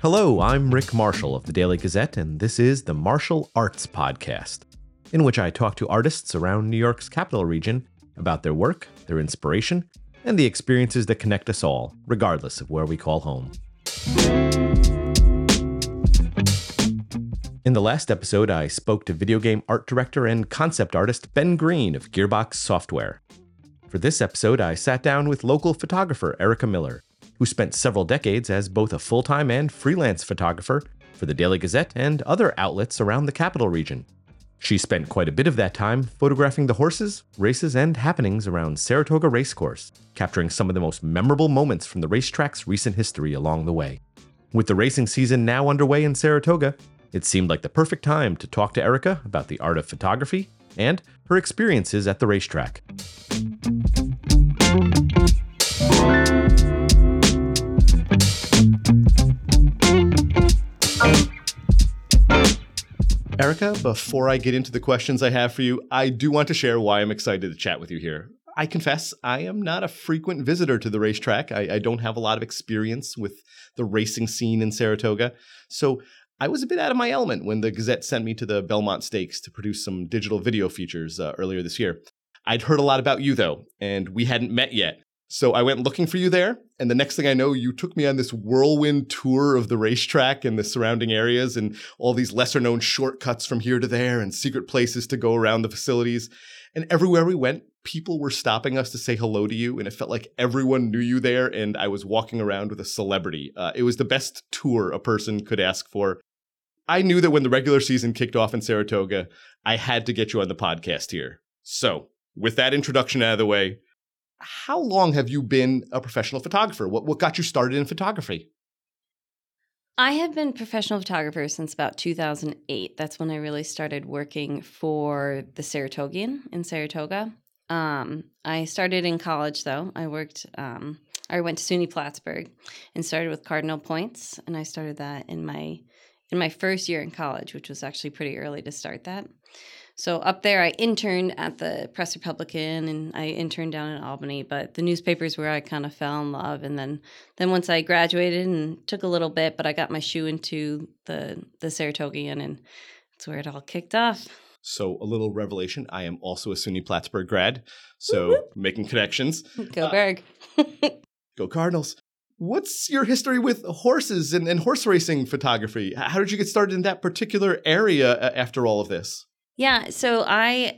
Hello, I'm Rick Marshall of the Daily Gazette, and this is the Martial Arts Podcast, in which I talk to artists around New York's capital region about their work, their inspiration, and the experiences that connect us all, regardless of where we call home. In the last episode, I spoke to video game art director and concept artist Ben Green of Gearbox Software. For this episode, I sat down with local photographer Erica Miller, who spent several decades as both a full-time and freelance photographer for the Daily Gazette and other outlets around the capital region. She spent quite a bit of that time photographing the horses, races, and happenings around Saratoga Racecourse, capturing some of the most memorable moments from the racetrack's recent history along the way. With the racing season now underway in Saratoga, it seemed like the perfect time to talk to Erica about the art of photography and her experiences at the racetrack. Erica, before I get into the questions I have for you, I do want to share why I'm excited to chat with you here. I confess, I am not a frequent visitor to the racetrack. I don't have a lot of experience with the racing scene in Saratoga. So I was a bit out of my element when the Gazette sent me to the Belmont Stakes to produce some digital video features earlier this year. I'd heard a lot about you, though, and we hadn't met yet. So I went looking for you there, and the next thing I know, you took me on this whirlwind tour of the racetrack and the surrounding areas and all these lesser-known shortcuts from here to there and secret places to go around the facilities. And everywhere we went, people were stopping us to say hello to you, and it felt like everyone knew you there, and I was walking around with a celebrity. It was the best tour a person could ask for. I knew that when the regular season kicked off in Saratoga, I had to get you on the podcast here. So, with that introduction out of the way, how long have you been a professional photographer? What got you started in photography? I have been a professional photographer since about 2008. That's when I really started working for the Saratogian in Saratoga. I started in college, though. I went to SUNY Plattsburgh and started with Cardinal Points, and I started that in my first year in college, which was actually pretty early to start that. So up there, I interned at the Press Republican, and I interned down in Albany, but the newspaper's where I kind of fell in love. And then once I graduated and took a little bit, but I got my shoe into the Saratogian, and that's where it all kicked off. So a little revelation, I am also a SUNY Plattsburgh grad, so making connections. Go Berg. Go Cardinals. What's your history with horses and horse racing photography? How did you get started in that particular area after all of this? Yeah, so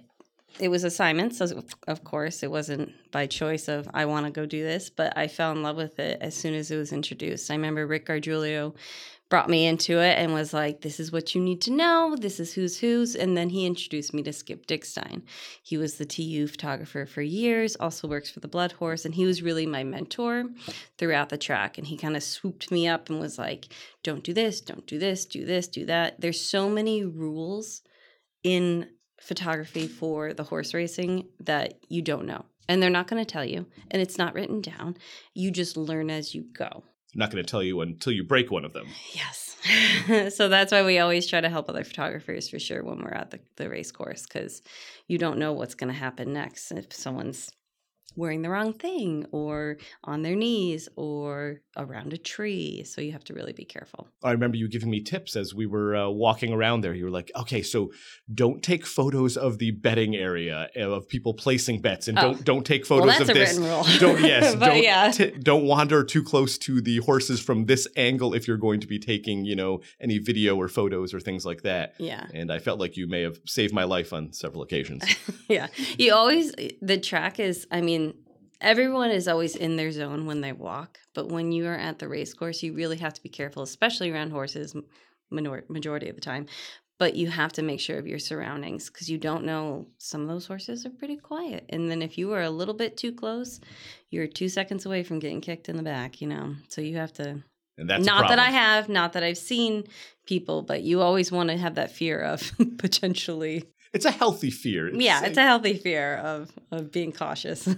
it was assignments, so of course. It wasn't by choice of I want to go do this, but I fell in love with it as soon as it was introduced. I remember Rick Gargiulio brought me into it and was like, this is what you need to know. This is who's. And then he introduced me to Skip Dickstein. He was the TU photographer for years, also works for the Blood Horse. And he was really my mentor throughout the track. And he kind of swooped me up and was like, don't do this, don't do this, do this, do that. There's so many rules in photography for the horse racing that you don't know. And they're not going to tell you. And it's not written down. You just learn as you go. I'm not going to tell you until you break one of them. Yes. So that's why we always try to help other photographers for sure when we're at the race course, because you don't know what's going to happen next. If someone's wearing the wrong thing or on their knees or around a tree. So you have to really be careful. I remember you giving me tips as we were walking around there. You were like, okay, so don't take photos of the betting area of people placing bets, and don't take photos of this. Well, that's a written rule. Don't wander too close to the horses from this angle if you're going to be taking, any video or photos or things like that. Yeah. And I felt like you may have saved my life on several occasions. Yeah. The track is, everyone is always in their zone when they walk, but when you are at the race course, you really have to be careful, especially around horses, majority of the time. But you have to make sure of your surroundings because you don't know. Some of those horses are pretty quiet. And then if you are a little bit too close, you're 2 seconds away from getting kicked in the back, So you have to. And that's not that I have, not that I've seen people, but you always want to have that fear of potentially. It's a healthy fear. It's a healthy fear of being cautious.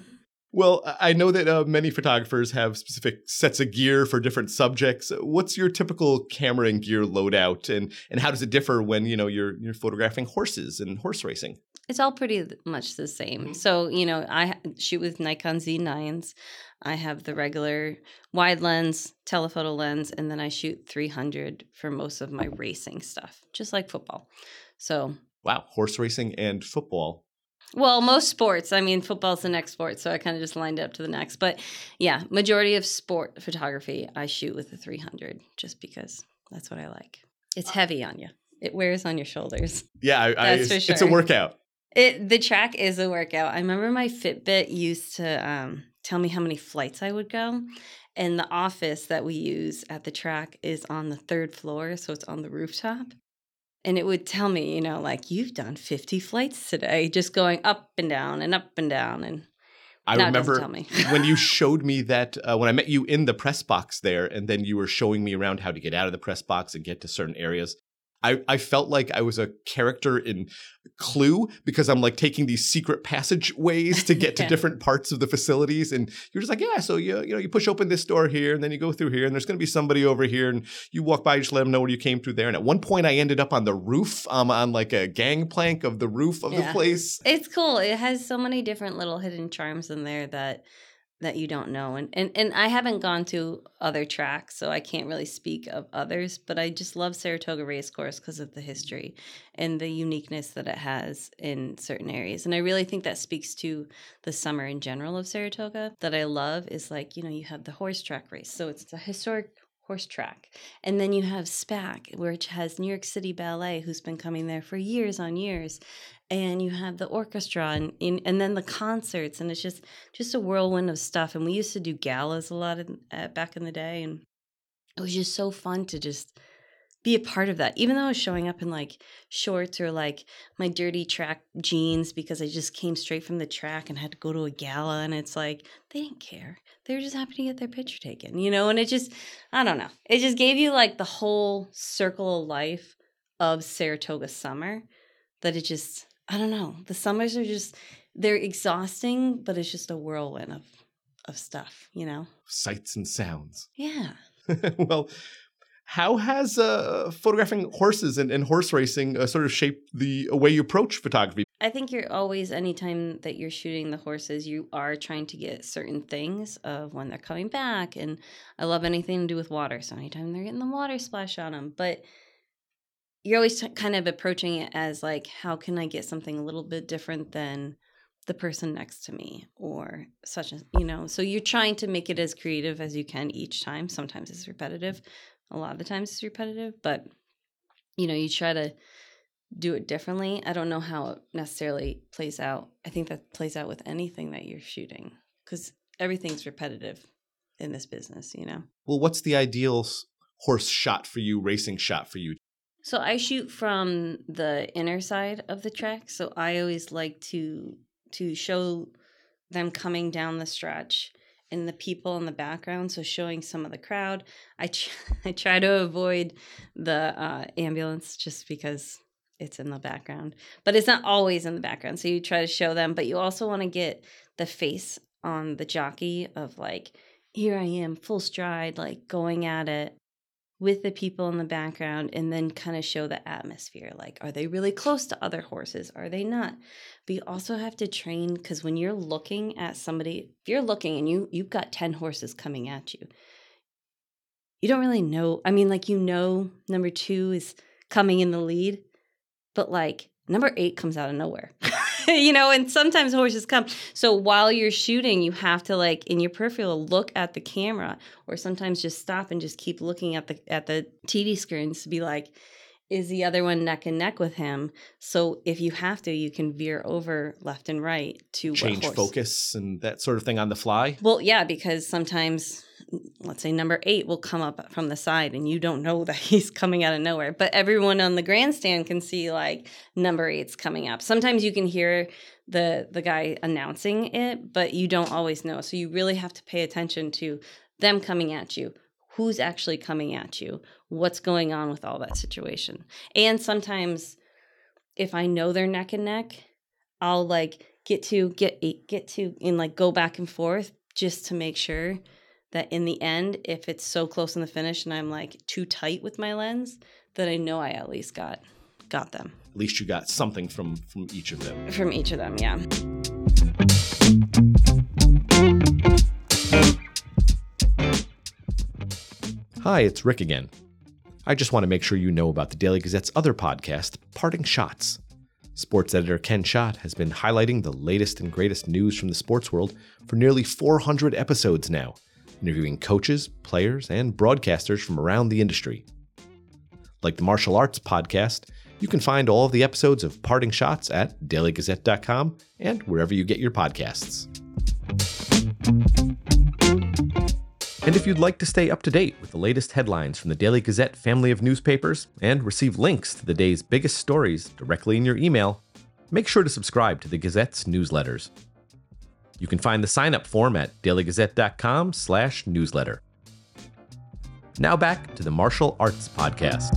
Well, I know that many photographers have specific sets of gear for different subjects. What's your typical camera and gear loadout, and how does it differ when you're photographing horses and horse racing? It's all pretty much the same. So, I shoot with Nikon Z9s. I have the regular wide lens, telephoto lens, and then I shoot 300 for most of my racing stuff, just like football. So, wow, horse racing and football. Well, most sports. I mean, football's the next sport, so I kind of just lined up to the next. But yeah, majority of sport photography, I shoot with the 300 just because that's what I like. It's heavy on you. It wears on your shoulders. Yeah, that's for sure. It's a workout. The track is a workout. I remember my Fitbit used to tell me how many flights I would go. And the office that we use at the track is on the 3rd floor, so it's on the rooftop. And it would tell me, like, you've done 50 flights today, just going up and down and up and down. And I remember when you showed me that when I met you in the press box there, and then you were showing me around how to get out of the press box and get to certain areas. I felt like I was a character in Clue because I'm like taking these secret passageways to get to different parts of the facilities. And you're just like, yeah, so you push open this door here and then you go through here and there's going to be somebody over here and you walk by, you just let them know where you came through there. And at one point I ended up on the roof, on like a gangplank of the roof of the place. It's cool. It has so many different little hidden charms in there that you don't know. And I haven't gone to other tracks, so I can't really speak of others, but I just love Saratoga Racecourse because of the history and the uniqueness that it has in certain areas. And I really think that speaks to the summer in general of Saratoga that I love is like, you have the horse track race. So it's a historic horse track. And then you have SPAC, which has New York City Ballet, who's been coming there for years on years. And you have the orchestra and then the concerts. And it's just a whirlwind of stuff. And we used to do galas a lot back in the day. And it was just so fun to just be a part of that. Even though I was showing up in like shorts or like my dirty track jeans because I just came straight from the track and had to go to a gala. And it's like, they didn't care. They were just happy to get their picture taken, and it just, I don't know. It just gave you like the whole circle of life of Saratoga summer that it just, I don't know. The summers are just, they're exhausting, but it's just a whirlwind of stuff, Sights and sounds. Yeah. Well, how has photographing horses and horse racing sort of shaped the way you approach photography? I think you're always, anytime that you're shooting the horses, you are trying to get certain things of when they're coming back. And I love anything to do with water. So anytime they're getting the water splash on them. But you're always kind of approaching it as like, how can I get something a little bit different than the person next to me or such as, so you're trying to make it as creative as you can each time. Sometimes it's repetitive. A lot of the times it's repetitive, but you try to do it differently. I don't know how it necessarily plays out. I think that plays out with anything that you're shooting because everything's repetitive in this business, Well, what's the ideal horse shot for you, racing shot for you? So I shoot from the inner side of the track. So I always like to show them coming down the stretch and the people in the background. So showing some of the crowd. I try to avoid the ambulance just because it's in the background, but it's not always in the background. So you try to show them, but you also want to get the face on the jockey of like, here I am, full stride, like going at it with the people in the background, and then kind of show the atmosphere. Like, are they really close to other horses? Are they not? But you also have to train, because when you're looking at somebody, if you're looking and you've got 10 horses coming at you, you don't really know. I mean, like, number 2 is coming in the lead, but like number 8 comes out of nowhere. And sometimes horses come. So while you're shooting, you have to, like, in your peripheral, look at the camera, or sometimes just stop and just keep looking at the TD screens to be like, is the other one neck and neck with him? So if you have to, you can veer over left and right to change focus and that sort of thing on the fly. Well, yeah, because sometimes, let's say number 8 will come up from the side and you don't know that he's coming out of nowhere. But everyone on the grandstand can see like number 8's coming up. Sometimes you can hear the guy announcing it, but you don't always know. So you really have to pay attention to them coming at you. Who's actually coming at you? What's going on with all that situation? And sometimes if I know they're neck and neck, I'll like get to, and like go back and forth just to make sure that in the end, if it's so close in the finish and I'm like too tight with my lens, that I know I at least got them. At least you got something from each of them. From each of them, yeah. Hi, it's Rick again. I just want to make sure you know about the Daily Gazette's other podcast, Parting Shots. Sports editor Ken Schott has been highlighting the latest and greatest news from the sports world for nearly 400 episodes now, interviewing coaches, players, and broadcasters from around the industry. Like the Martial Arts podcast, you can find all of the episodes of Parting Shots at dailygazette.com and wherever you get your podcasts. And if you'd like to stay up to date with the latest headlines from the Daily Gazette family of newspapers and receive links to the day's biggest stories directly in your email, make sure to subscribe to the Gazette's newsletters. You can find the sign-up form at dailygazette.com/newsletter. Now back to the Martial Arts podcast.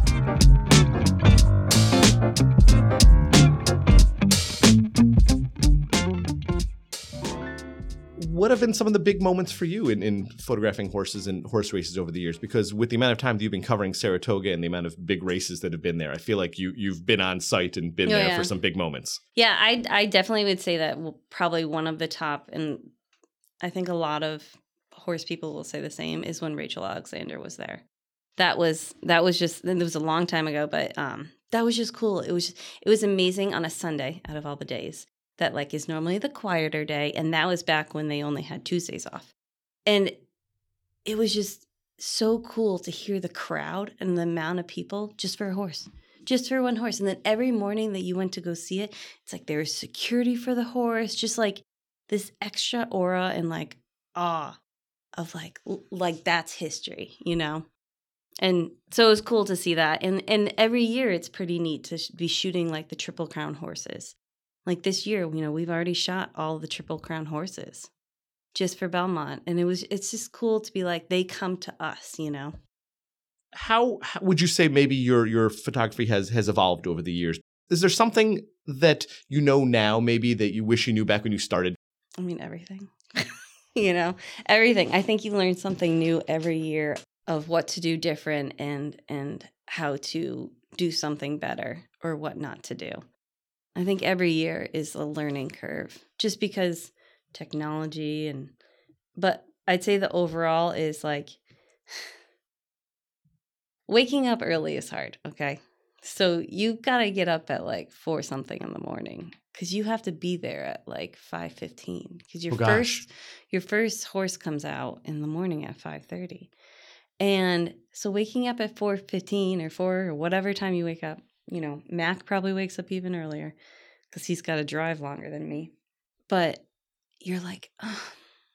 What have been some of the big moments for you in photographing horses and horse races over the years? Because with the amount of time that you've been covering Saratoga and the amount of big races that have been there, I feel like you've been on site and been there for some big moments. Yeah, I definitely would say that probably one of the top, and I think a lot of horse people will say the same, is when Rachel Alexander was there. That was just, it was a long time ago, but that was just cool. It was amazing on a Sunday out of all the days. That like is normally the quieter day, and that was back when they only had Tuesdays off. And it was just so cool to hear the crowd and the amount of people just for a horse, just for one horse. And then every morning that you went to go see it, it's like there was security for the horse, just like this extra aura and like awe of like that's history, you know? And so it was cool to see that. And every year it's pretty neat to be shooting like the Triple Crown horses. Like this year, you know, we've already shot all the Triple Crown horses just for Belmont. And it's just cool to be like, they come to us, you know? How would you say maybe your photography has evolved over the years? Is there something that you know now maybe that you wish you knew back when you started? I mean, everything, you know, everything. I think you learn something new every year of what to do different and how to do something better or what not to do. I think every year is a learning curve just because technology but I'd say the overall is like waking up early is hard. Okay. So you got to get up at like 4 something in the morning because you have to be there at like 5:15 because your first horse comes out in the morning at 5:30. And so waking up at 4:15 or 4 or whatever time you wake up, you know, Mac probably wakes up even earlier because he's got to drive longer than me. But you're like, oh,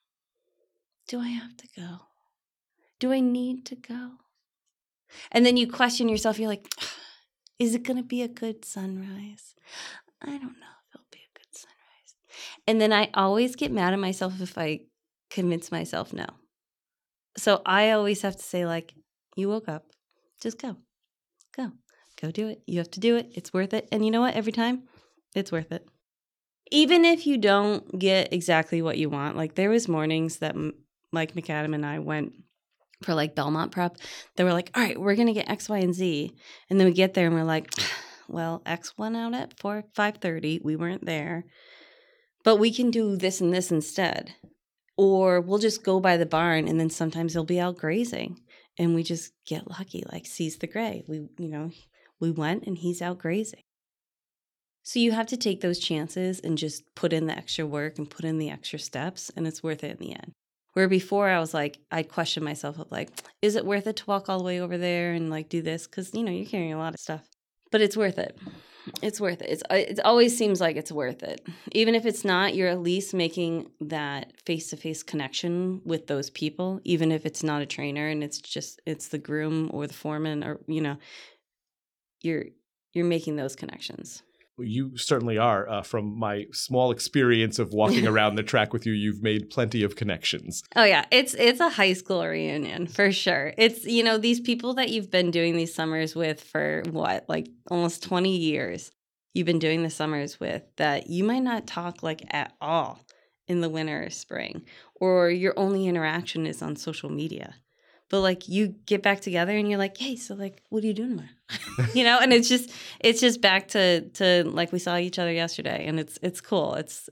do I have to go? Do I need to go? And then you question yourself. You're like, is it going to be a good sunrise? I don't know if it'll be a good sunrise. And then I always get mad at myself if I convince myself no. So I always have to say, like, you woke up. Just go. Go do it. You have to do it. It's worth it. And you know what? Every time, it's worth it. Even if you don't get exactly what you want. Like, there was mornings that Mike McAdam and I went for, like, Belmont prep. They were like, all right, we're going to get X, Y, and Z. And then we get there and we're like, well, X went out at 5:30. We weren't there. But we can do this and this instead. Or we'll just go by the barn and then sometimes they'll be out grazing. And we just get lucky, like Seize the Gray. We went and he's out grazing. So you have to take those chances and just put in the extra work and put in the extra steps, and it's worth it in the end. Where before I was like, I'd question myself of like, is it worth it to walk all the way over there and like do this? Because, you know, you're carrying a lot of stuff. But it's worth it. It's worth it. It always seems like it's worth it. Even if it's not, you're at least making that face-to-face connection with those people, even if it's not a trainer and it's the groom or the foreman or, you know, you're making those connections. You certainly are. From my small experience of walking around the track with you, you've made plenty of connections. Oh, yeah. It's a high school reunion for sure. It's, you know, these people that you've been doing these summers with for what, like almost 20 years. you've been doing the summers with that you might not talk like at all in the winter or spring, or your only interaction is on social media. But like you get back together and you're like, hey, so like, what are you doing tomorrow? You know, and it's just back to like we saw each other yesterday, and it's cool. It's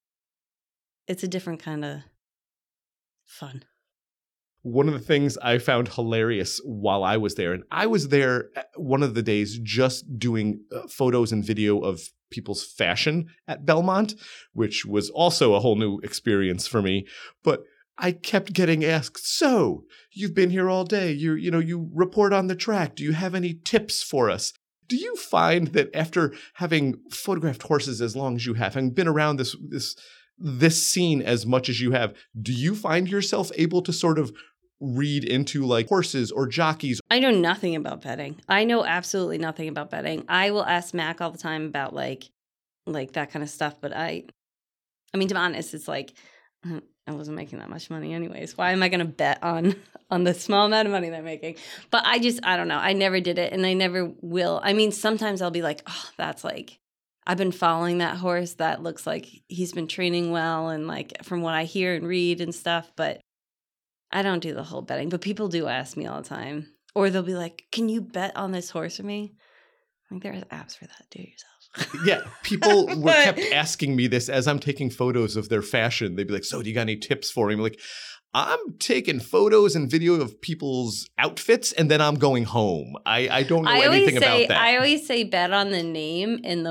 a different kind of fun. One of the things I found hilarious while I was there, and I was there one of the days just doing photos and video of people's fashion at Belmont, which was also a whole new experience for me. But I kept getting asked, so you've been here all day. You report on the track. Do you have any tips for us? Do you find that after having photographed horses as long as you have, having been around this scene as much as you have, do you find yourself able to sort of read into like horses or jockeys? I know nothing about betting. I know absolutely nothing about betting. I will ask Mac all the time about like that kind of stuff. But I mean, to be honest, it's like I wasn't making that much money anyways. Why am I going to bet on the small amount of money they're making? But I don't know. I never did it and I never will. I mean, sometimes I'll be like, oh, that's like, I've been following that horse. That looks like he's been training well. And like from what I hear and read and stuff, but I don't do the whole betting. But people do ask me all the time. Or they'll be like, can you bet on this horse for me? Like there are apps for that. Do it yourself. Yeah, people kept asking me this as I'm taking photos of their fashion. They'd be like, so do you got any tips for me? I'm like, I'm taking photos and video of people's outfits and then I'm going home. I don't know anything about that. I always say bet on the name and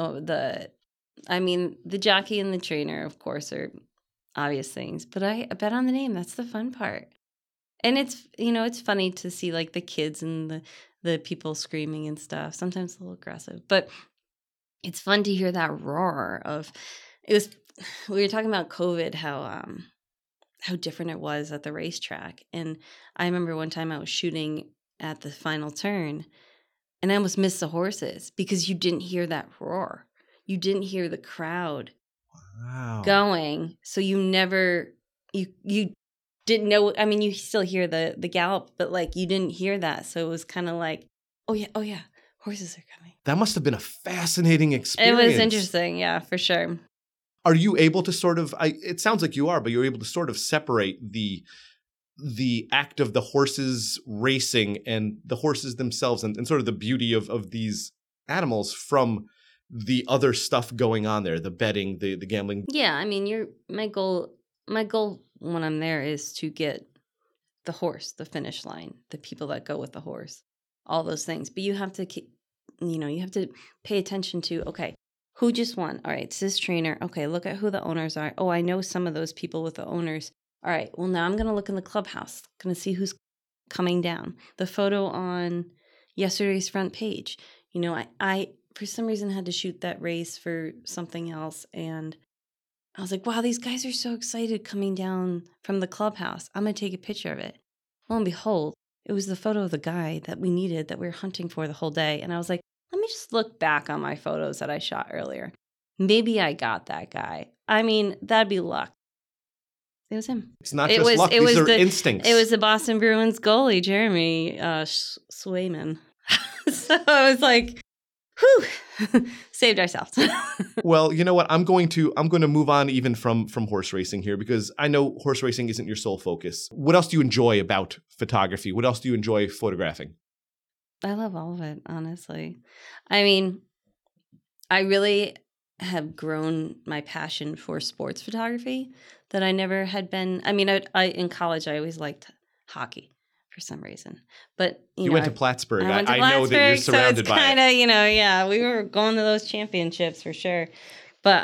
the jockey and the trainer, of course, are obvious things. But I bet on the name. That's the fun part. And it's funny to see like the kids and the people screaming and stuff. Sometimes a little aggressive. But it's fun to hear that roar of we were talking about COVID, how different it was at the racetrack. And I remember one time I was shooting at the final turn and I almost missed the horses because you didn't hear that roar. You didn't hear the crowd going. So you didn't know. I mean, you still hear the gallop, but like you didn't hear that. So it was kind of like, oh yeah, horses are coming. That must have been a fascinating experience. It was interesting. Yeah, for sure. Are you able to sort of, it sounds like you are, but you're able to sort of separate the act of the horses racing and the horses themselves and sort of the beauty of these animals from the other stuff going on there, the betting, the gambling. Yeah, I mean, my goal when I'm there is to get the horse, the finish line, the people that go with the horse, all those things. But you have to pay attention to, okay, who just won? All right, it's this trainer. Okay, look at who the owners are. Oh, I know some of those people with the owners. All right, well, now I'm going to look in the clubhouse, going to see who's coming down. The photo on yesterday's front page. You know, I for some reason had to shoot that race for something else, and I was like, wow, these guys are so excited coming down from the clubhouse. I'm going to take a picture of it. Lo and behold, it was the photo of the guy that we needed, that we were hunting for the whole day. And I was like, let me just look back on my photos that I shot earlier. Maybe I got that guy. I mean, that'd be luck. It was him. It's not just luck. These are instincts. It was the Boston Bruins goalie, Jeremy Swayman. So I was like, whew, saved ourselves. Well, you know what? I'm going to move on even from horse racing here because I know horse racing isn't your sole focus. What else do you enjoy about photography? What else do you enjoy photographing? I love all of it, honestly. I mean, I really have grown my passion for sports photography that I never had been. I mean, I in college, I always liked hockey for some reason. But you went to Plattsburgh. I know that you're surrounded by it. Kind of, yeah, we were going to those championships for sure. But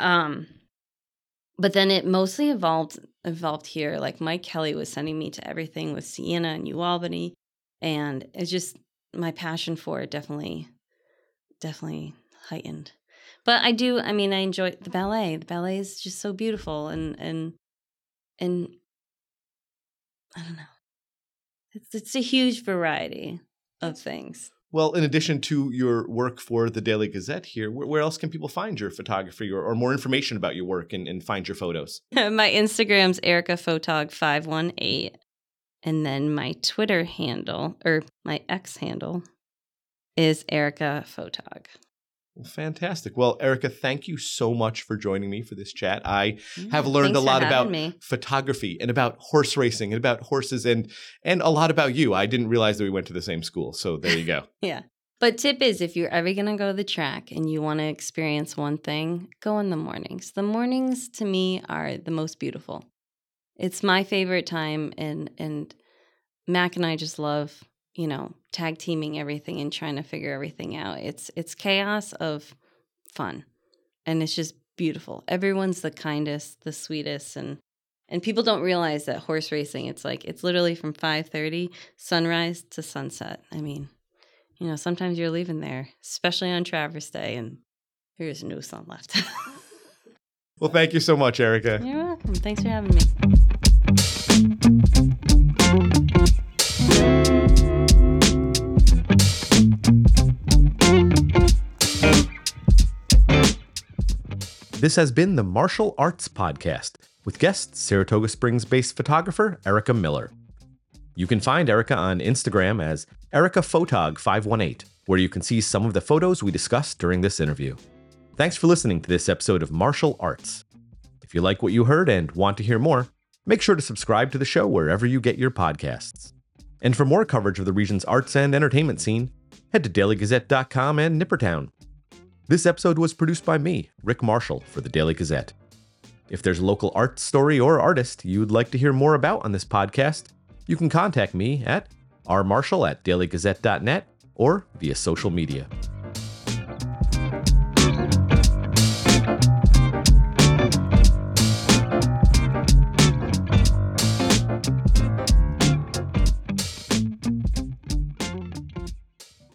then it mostly evolved here. Like Mike Kelly was sending me to everything with Siena and New Albany, and it's just my passion for it definitely heightened. But I enjoy the ballet. The ballet is just so beautiful and I don't know. It's a huge variety of things. Well, in addition to your work for the Daily Gazette here, where else can people find your photography or more information about your work and find your photos? My Instagram's EricaPhotog518. And then my Twitter handle, or my X handle, is Erica Photog. Fantastic. Well, Erica, thank you so much for joining me for this chat. I have learned Thanks a lot for having about me. photography and about horse racing and about horses and a lot about you. I didn't realize that we went to the same school. So there you go. Yeah. But tip is, if you're ever going to go to the track and you want to experience one thing, go in the mornings. The mornings to me are the most beautiful. It's my favorite time, and Mac and I just love, tag teaming everything and trying to figure everything out. It's chaos of fun, and it's just beautiful. Everyone's the kindest, the sweetest, and people don't realize that horse racing, it's literally from 5:30 sunrise to sunset. I mean, sometimes you're leaving there, especially on Traverse Day, and there's no sun left. Well, thank you so much, Erica. You're welcome. Thanks for having me. This has been the Martial Arts Podcast with guest Saratoga Springs-based photographer Erica Miller. You can find Erica on Instagram as EricaPhotog518, where you can see some of the photos we discussed during this interview. Thanks for listening to this episode of Martial Arts. If you like what you heard and want to hear more, make sure to subscribe to the show wherever you get your podcasts. And for more coverage of the region's arts and entertainment scene, head to dailygazette.com and Nippertown. This episode was produced by me, Rick Marshall, for the Daily Gazette. If there's a local art story or artist you'd like to hear more about on this podcast, you can contact me at rmarshall@dailygazette.net or via social media.